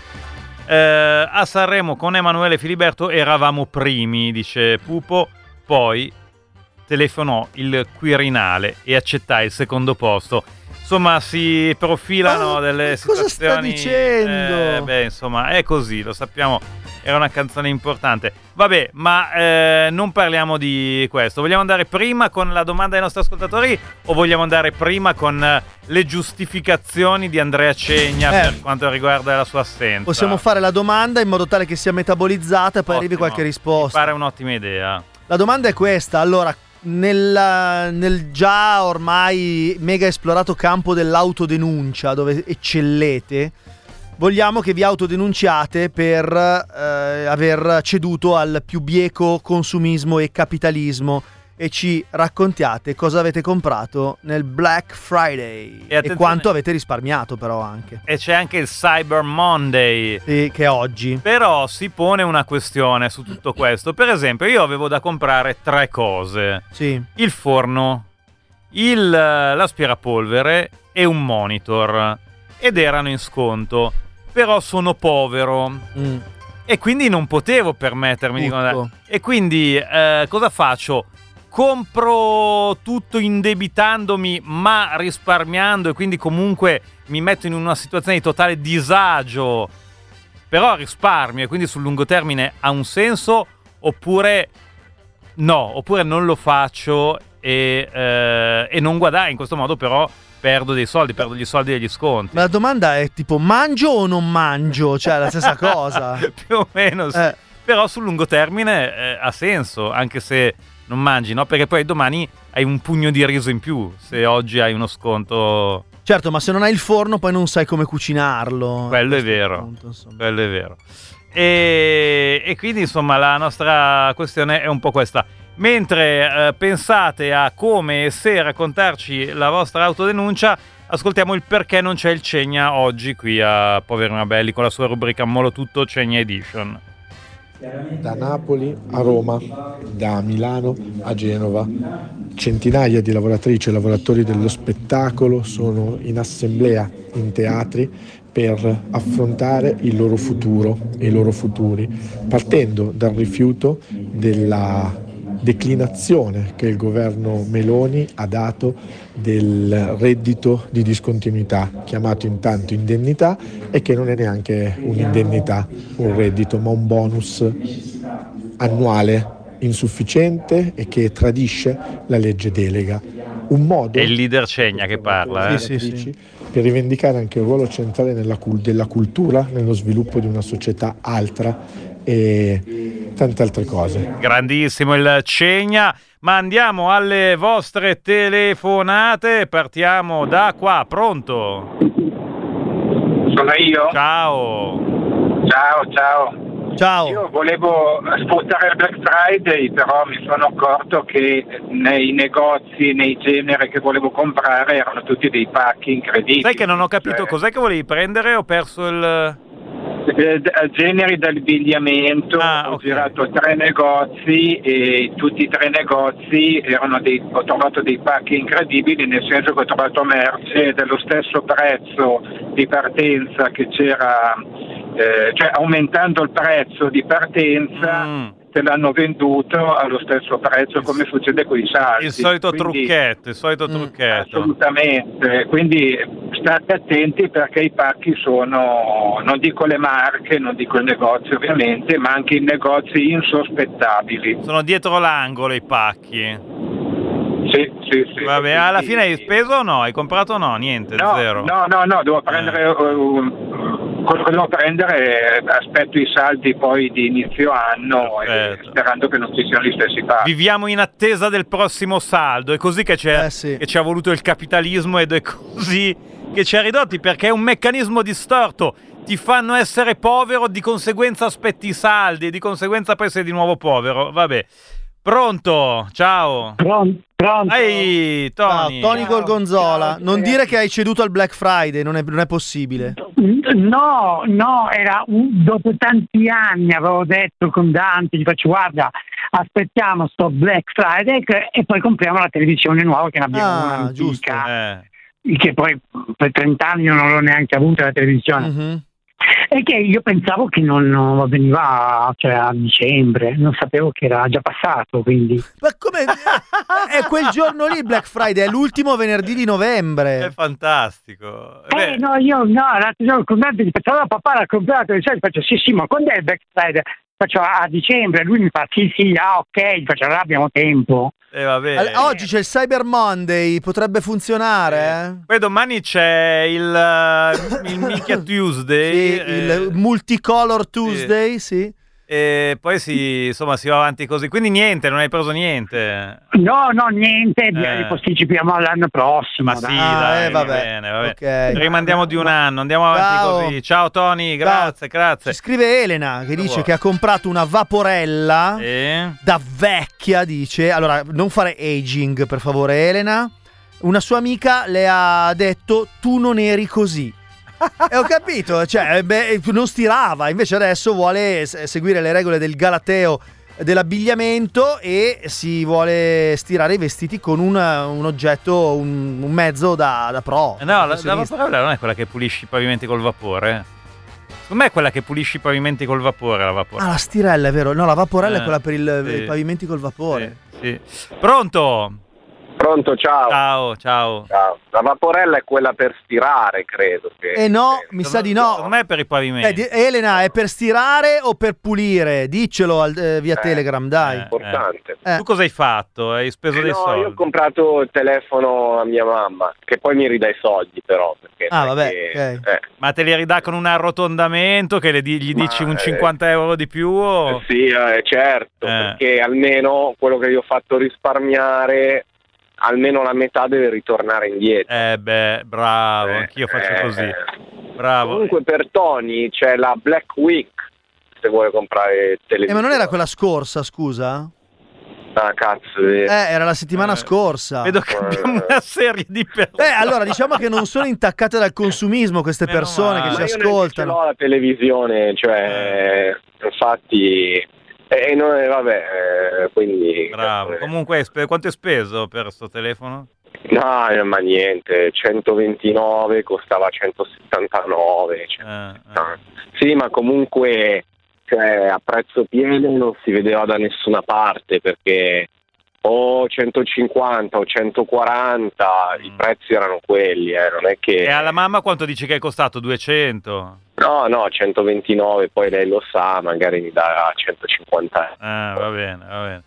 A Sanremo con Emanuele Filiberto eravamo primi, dice Pupo, poi telefonò il Quirinale e accettai il secondo posto. Insomma, si profilano delle cosa situazioni. Cosa sta dicendo? Beh, insomma, è così, lo sappiamo. Era una canzone importante. Vabbè, ma non parliamo di questo. Vogliamo andare prima con la domanda ai nostri ascoltatori o vogliamo andare prima con le giustificazioni di Andrea Cegna per quanto riguarda la sua assenza? Possiamo fare la domanda in modo tale che sia metabolizzata e poi arrivi qualche risposta. Mi pare un'ottima idea. La domanda è questa. Allora, nel già ormai mega esplorato campo dell'autodenuncia, dove eccellete, vogliamo che vi autodenunciate per aver ceduto al più bieco consumismo e capitalismo e ci raccontiate cosa avete comprato nel Black Friday e quanto avete risparmiato, però anche. E c'è anche il Cyber Monday, sì, che è oggi. Però si pone una questione su tutto questo. Per esempio, io avevo da comprare 3 cose. Sì. Il forno, l'aspirapolvere e un monitor. Ed erano in sconto. Però sono povero e quindi non potevo permettermi di comprare. E quindi cosa faccio? Compro tutto indebitandomi ma risparmiando e quindi comunque mi metto in una situazione di totale disagio, però risparmio e quindi sul lungo termine ha un senso, oppure no, oppure non lo faccio e non guadagno in questo modo, però perdo dei soldi, perdo gli soldi degli sconti. Ma la domanda è tipo mangio o non mangio? Cioè la stessa cosa. Più o meno sì. Però sul lungo termine ha senso, anche se non mangi, no? Perché poi domani hai un pugno di riso in più se oggi hai uno sconto. Certo, ma se non hai il forno poi non sai come cucinarlo. Quello è vero. Punto, quello è vero. E quindi insomma la nostra questione è un po' questa. Mentre pensate a come e se raccontarci la vostra autodenuncia, ascoltiamo il perché non c'è il Cegna oggi qui a Poveri ma Belli con la sua rubrica Molo Tutto Cegna Edition. Da Napoli a Roma, da Milano a Genova, centinaia di lavoratrici e lavoratori dello spettacolo sono in assemblea in teatri per affrontare il loro futuro e i loro futuri, partendo dal rifiuto della declinazione che il governo Meloni ha dato del reddito di discontinuità, chiamato intanto indennità, e che non è neanche un'indennità, un reddito, ma un bonus annuale insufficiente e che tradisce la legge delega. Un modo è il leader Cegna che parla, sì. Per rivendicare anche il ruolo centrale della cultura nello sviluppo di una società altra e tante altre cose. Grandissimo il Cegna, ma andiamo alle vostre telefonate, partiamo da qua, pronto? Sono io? Ciao. Ciao. Io volevo sfruttare il Black Friday, però mi sono accorto che nei negozi, nei generi che volevo comprare erano tutti dei pacchi incredibili. Sai che non ho capito, cos'è che volevi prendere? Ho perso il... generi d'abbigliamento. Ho girato 3 negozi e tutti i 3 negozi ho trovato dei pacchi incredibili, nel senso che ho trovato merce dello stesso prezzo di partenza che c'era, cioè aumentando il prezzo di partenza te l'hanno venduto allo stesso prezzo, come succede con i saldi. Il solito trucchetto. Assolutamente, quindi state attenti perché i pacchi sono, non dico le marche, non dico il negozio ovviamente, ma anche i negozi insospettabili. Sono dietro l'angolo i pacchi. Sì. Vabbè, alla fine hai speso o no? Hai comprato o no? Niente, zero. No, devo prendere quello che devo prendere, aspetto i saldi poi di inizio anno, sperando che non ci siano gli stessi tassi. Viviamo in attesa del prossimo saldo, è così che che ci ha voluto il capitalismo ed è così che ci ha ridotti, perché è un meccanismo distorto. Ti fanno essere povero, di conseguenza aspetti i saldi e di conseguenza poi sei di nuovo povero. Vabbè. Pronto? Ciao. Pronto. Ehi, Tony. Tony Gorgonzola. Non dire che hai ceduto al Black Friday, non è possibile. No, era dopo tanti anni avevo detto con Dante, gli faccio guarda, aspettiamo sto Black Friday e poi compriamo la televisione nuova, che ne abbiamo una antica, che poi per 30 anni io non l'ho neanche avuta la televisione. Mm-hmm. E che io pensavo che non veniva a dicembre, non sapevo che era già passato, quindi. Ma come? È quel giorno lì Black Friday, è l'ultimo venerdì di novembre. È fantastico. L'altro giorno con me pensavo papà l'ha comprato, e faccio sì, ma quando è il Black Friday? Faccio a dicembre, lui mi fa sì, ok, faccio allora abbiamo tempo. Vabbè. Oggi c'è il Cyber Monday, potrebbe funzionare. Poi domani c'è il Minchia Tuesday, il Multicolor Tuesday, sì. E poi si va avanti così. Quindi niente, non hai preso niente. No, niente, li posticipiamo all'anno prossimo. Ma sì, dai, va bene. Okay. Rimandiamo di un anno, andiamo avanti così. Ciao Tony, grazie. Ci scrive Elena che dice che ha comprato una vaporella da vecchia, dice. Allora, non fare aging, per favore, Elena. Una sua amica le ha detto tu non eri così. E ho capito, non stirava, invece adesso vuole seguire le regole del galateo dell'abbigliamento e si vuole stirare i vestiti con un oggetto, un mezzo da pro. No, la vaporella non è quella che pulisci i pavimenti col vapore. Secondo me è quella che pulisci i pavimenti col vapore, la vaporella. Ah, la stirella, è vero. No, la vaporella è quella per i pavimenti col vapore. Sì. Pronto? Pronto, ciao. La vaporella è quella per stirare, credo. Mi sa di no. Secondo me è per i pavimenti. Elena, è per stirare o per pulire? Diccelo via Telegram, dai. È importante. Tu cosa hai fatto? Hai speso dei soldi? Io ho comprato il telefono a mia mamma, che poi mi ridà i soldi però. Perché okay. Ma te li ridà con un arrotondamento che gli dici un 50 euro di più? O... Sì, certo, perché almeno quello che gli ho fatto risparmiare... almeno la metà deve ritornare indietro. Bravo, anch'io faccio così. Bravo. Comunque per Tony c'è la Black Week, se vuole comprare televisione. Ma non era quella scorsa, scusa? Ah, cazzo, era la settimana scorsa. Vedo che abbiamo una serie di persone. Allora diciamo che non sono intaccate dal consumismo queste persone che ci ascoltano. Io non ho la televisione, infatti... quindi... Bravo. Comunque, quanto hai speso per sto telefono? No, ma niente, 129, costava 179. Sì, ma comunque a prezzo pieno non si vedeva da nessuna parte, perché o 150 o 140 i prezzi erano quelli, non è che... E alla mamma quanto dici che è costato? 200? No, 129, poi lei lo sa, magari mi dà 150. Va bene.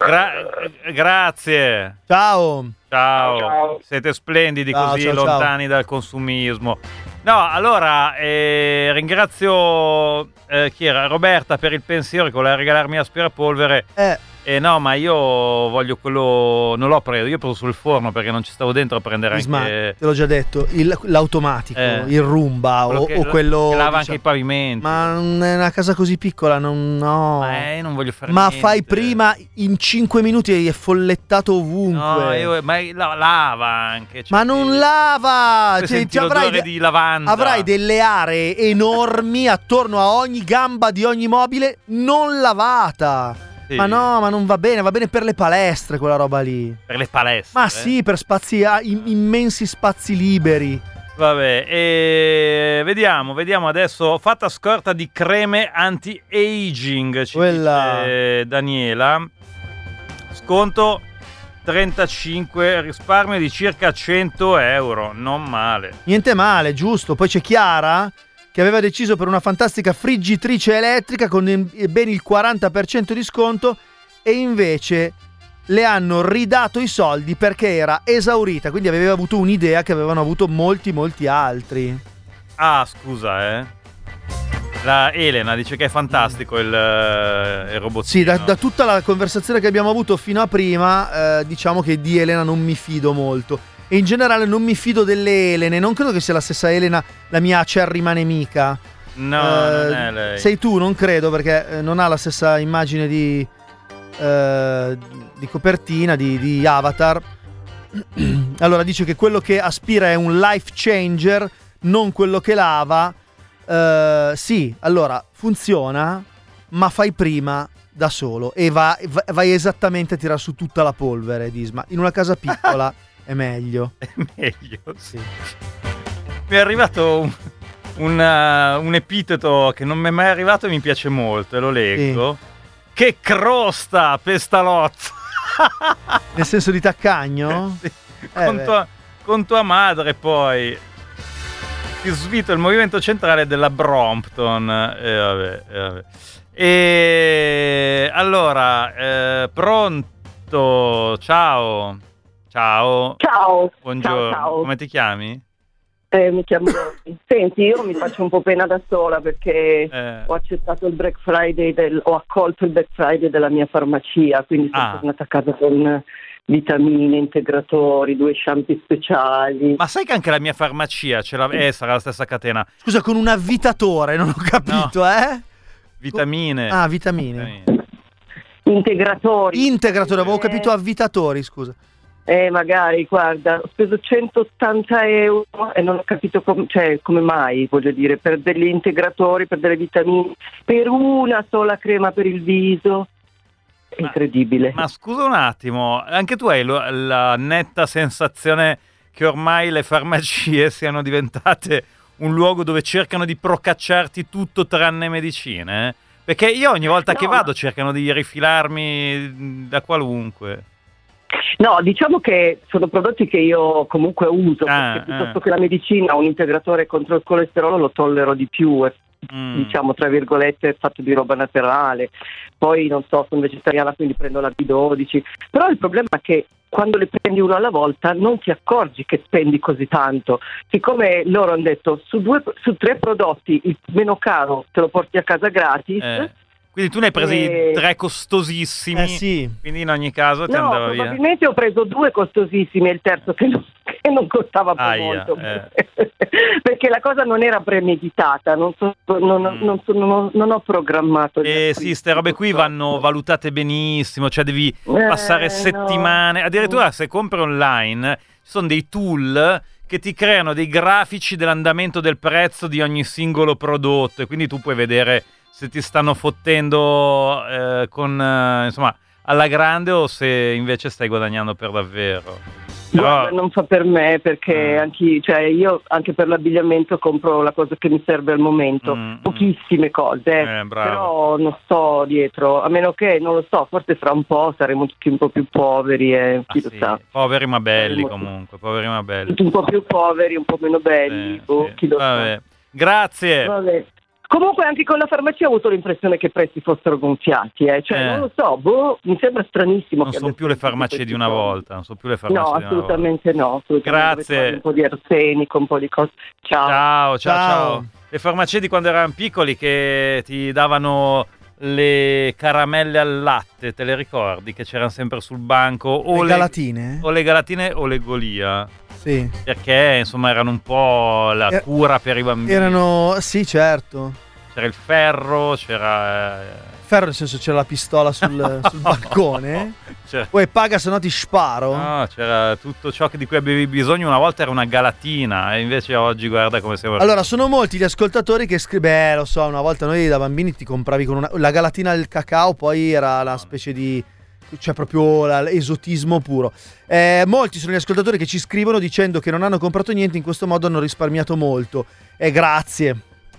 Grazie. Ciao. Siete splendidi, così lontani dal consumismo. No, allora ringrazio chi era? Roberta per il pensiero che voleva regalarmi aspirapolvere. No, ma io voglio quello. Non l'ho preso, io ho preso sul forno perché non ci stavo dentro a prendere anche. Te l'ho già detto, l'automatico, il Roomba o quello. Che lava anche i pavimenti. Ma è una casa così piccola, no. Non voglio fare ma niente. Fai prima in 5 minuti è follettato ovunque. No, ma lava anche. Ma non lava! Avrai di lavanda. Avrai delle aree enormi attorno a ogni gamba di ogni mobile non lavata. Sì. Ma no, ma non va bene per le palestre quella roba lì. Per le palestre? Ma sì, per spazi, immensi spazi liberi. Vabbè, vediamo adesso. Fatta scorta di creme anti-aging, ci dice Daniela. Sconto 35, risparmio di circa 100 euro, non male. Niente male, giusto. Poi c'è Chiara che aveva deciso per una fantastica friggitrice elettrica con ben il 40% di sconto e invece le hanno ridato i soldi perché era esaurita, quindi aveva avuto un'idea che avevano avuto molti altri. Ah, scusa, La Elena dice che è fantastico il robottino. Sì, da tutta la conversazione che abbiamo avuto fino a prima, diciamo che di Elena non mi fido molto. E in generale non mi fido delle Elene. Non credo che sia la stessa Elena la mia acerrima nemica. No, non è lei. Sei tu, non credo, perché non ha la stessa immagine di copertina, di Avatar. Allora dice che quello che aspira è un life changer, non quello che lava. Sì, allora funziona, ma fai prima da solo e vai esattamente a tirare su tutta la polvere, Disma. In una casa piccola è meglio. È meglio, sì. Mi è arrivato un epiteto che non mi è mai arrivato e mi piace molto, e lo leggo. Sì. Che crosta, pestalozzo! Nel senso di taccagno? Sì. Con tua madre, poi. Ti svito il movimento centrale della Brompton. Vabbè. E allora, pronto? Ciao. Buongiorno. Ciao. Come ti chiami? Mi chiamo Senti, io mi faccio un po' pena da sola perché ho accettato il Black Friday ho accolto il Black Friday della mia farmacia, quindi sono tornata a casa con vitamine, integratori, 2 shampoo speciali. Ma sai che anche la mia farmacia sarà la stessa catena? Scusa, con un avvitatore, non ho capito, no. Vitamine. Vitamine. Integratori, avevo capito avvitatori, scusa. Magari, guarda, ho speso 180 euro e non ho capito come mai, voglio dire, per degli integratori, per delle vitamine, per una sola crema per il viso. Incredibile. Ma scusa un attimo, anche tu hai la netta sensazione che ormai le farmacie siano diventate un luogo dove cercano di procacciarti tutto tranne medicine? Perché io ogni volta che vado cercano di rifilarmi da qualunque. No, diciamo che sono prodotti che io comunque uso, perché piuttosto che la medicina, un integratore contro il colesterolo lo tollero di più, diciamo tra virgolette, fatto di roba naturale. Poi non so, sono vegetariana, quindi prendo la B12, però il problema è che quando le prendi uno alla volta non ti accorgi che spendi così tanto. Siccome loro hanno detto su 3 prodotti il meno caro te lo porti a casa gratis. Quindi tu ne hai presi 3 costosissimi, sì. Quindi in ogni caso ti andava via. Probabilmente ho preso 2 costosissimi e il terzo che non costava più molto. Perché la cosa non era premeditata, non ho programmato. Sì, ste robe qui vanno valutate benissimo, cioè devi passare settimane. Addirittura se compri online ci sono dei tool che ti creano dei grafici dell'andamento del prezzo di ogni singolo prodotto, e quindi tu puoi vedere se ti stanno fottendo insomma alla grande o se invece stai guadagnando per davvero. Però non fa per me, perché io anche per l'abbigliamento compro la cosa che mi serve al momento, pochissime cose, però non sto dietro, a meno che, non lo so, forse fra un po' saremo tutti un po' più poveri e chi lo sa. Poveri ma belli comunque, poveri ma belli. Tutti un po' più poveri, un po' meno belli, chi lo sa. Grazie. Vabbè. Comunque anche con la farmacia ho avuto l'impressione che i prezzi fossero gonfiati, non lo so, mi sembra stranissimo. Non sono più le farmacie di una volta, No, assolutamente no. Grazie. Un po' di arsenico, un po' di cose. Ciao. Le farmacie di quando erano piccoli che ti davano le caramelle al latte, te le ricordi? Che c'erano sempre sul banco? O le galatine? O le galatine o le Golia. Sì. Perché insomma erano un po' la cura per i bambini. Sì, certo. C'era il ferro, Ferro nel senso c'era la pistola sul balcone. Poi paga se no ti sparo. No, c'era tutto ciò di cui avevi bisogno. Una volta era una galatina e invece oggi guarda come siamo. Allora sono molti gli ascoltatori che scrivono, lo so, una volta noi da bambini ti compravi con la galatina del cacao, poi era la specie di... cioè proprio l'esotismo puro. Molti sono gli ascoltatori che ci scrivono dicendo che non hanno comprato niente, in questo modo hanno risparmiato molto. E grazie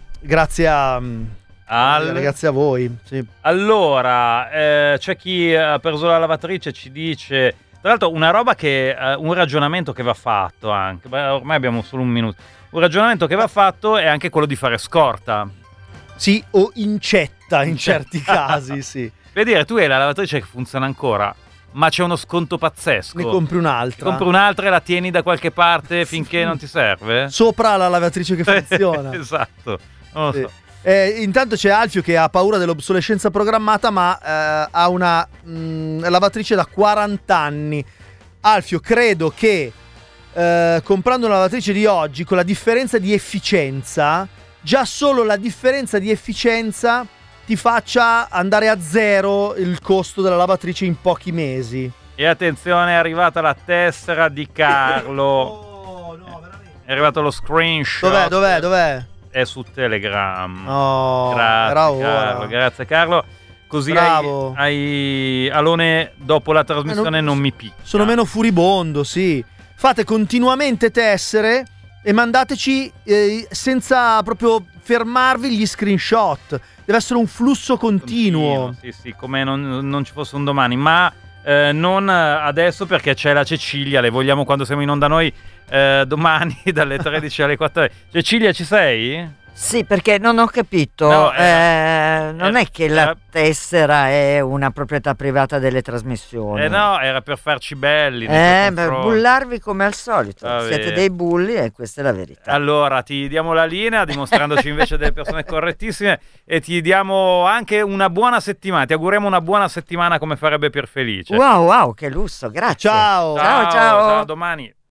a voi. Sì. Allora, c'è chi ha preso la lavatrice, ci dice, tra l'altro una roba che, un ragionamento che va fatto anche, ormai abbiamo solo un minuto, un ragionamento che va fatto è anche quello di fare scorta. Sì, o incetta in certi casi, sì. Per dire, tu hai la lavatrice che funziona ancora, ma c'è uno sconto pazzesco. Ne compri un'altra. E la tieni da qualche parte finché non ti serve? Sopra la lavatrice che funziona. Esatto, non lo so. Intanto c'è Alfio che ha paura dell'obsolescenza programmata, ma ha una lavatrice da 40 anni. Alfio, credo che comprando una lavatrice di oggi, con la differenza di efficienza, già solo la differenza di efficienza ti faccia andare a zero il costo della lavatrice in pochi mesi. E attenzione, è arrivata la tessera di Carlo. No, veramente. È arrivato lo screenshot. Dov'è? È su Telegram. Grazie, Carlo. Grazie Carlo. Così hai Alone dopo la trasmissione non mi picchia. Sono meno furibondo, sì. Fate continuamente tessere e mandateci senza proprio fermarvi gli screenshot. Deve essere un flusso continuo. Sì, come non ci fosse un domani. Ma non adesso, perché c'è la Cecilia. Le vogliamo quando siamo in onda noi domani dalle 13 alle 14. Cecilia, ci sei? Sì, perché non ho capito, non è che la tessera è una proprietà privata delle trasmissioni. No, era per farci belli. Per bullarvi come al solito. Siete dei bulli e questa è la verità. Allora, ti diamo la linea, dimostrandoci invece delle persone correttissime, e ti diamo anche una buona settimana. Ti auguriamo una buona settimana come farebbe Pierfelice. Wow, che lusso, grazie. Ciao, a domani.